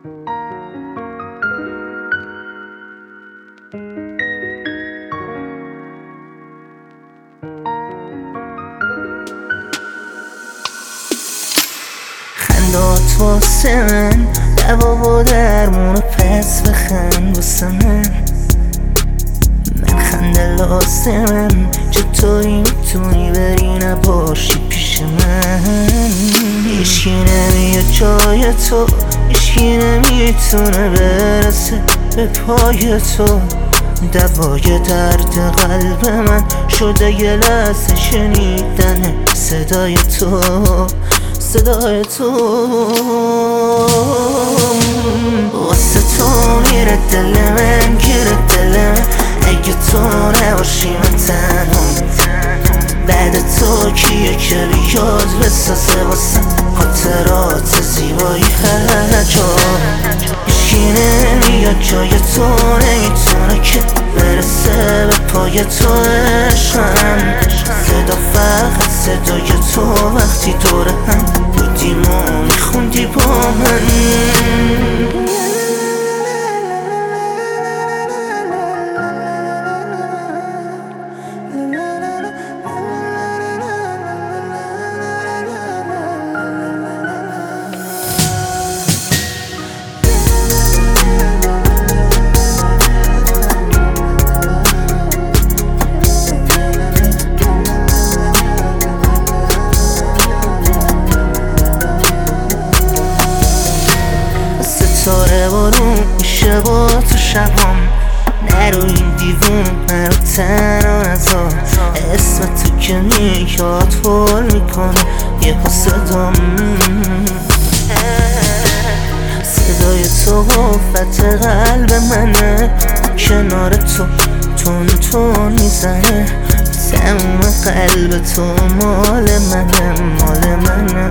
خندات واسه من دوا و درمون پس بخند واسه من خنده لازمم چطوری میتونی بری نباشی پیش من هیچکی نمیاد جای تو، هیچکی نمیتونه برسه به پای تو دوای درد قلب من شده یه لحظه شنیدن صدای تو واسه تو میره دل من، گیره دل من اگه تو نباشی من تنها بعد تو کیه که بیاد بسازه واسه خاطرات زیبایی هر جا هیچکی نمیاد جای تو، نمیتونه که برسه به پای تو عشقم صدا فقط صدای تو وقتی دور هم بودیم و میخوندی با من ستاره بارون میشه با تو شبام نرو این دیوون منو تنها نذار اسم تو که میاد پر میکنه یه صدام صدای تو قوت قلب منه کنار تو تون تون میزنه تموم قلب تو مال منه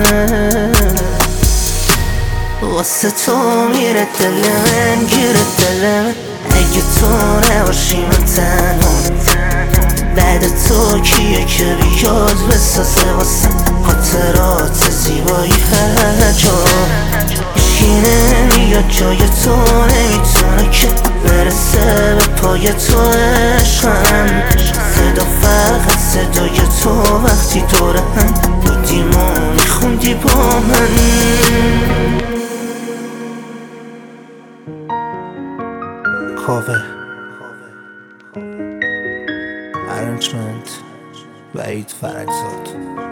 واسه تو میره دل من، گیره دل من اگه تو نباشی من تنها بعد تو کیه که بیاد بسازه واسه خاطرات زیبایی هر جا هیچکی نمیاد جای تو، نمیتونه که برسه به پای تو عشقم صدا فقط صدای تو وقتی دور هم بودیم و میخوندی با من کاور ارنجمنت وحید فرجزاد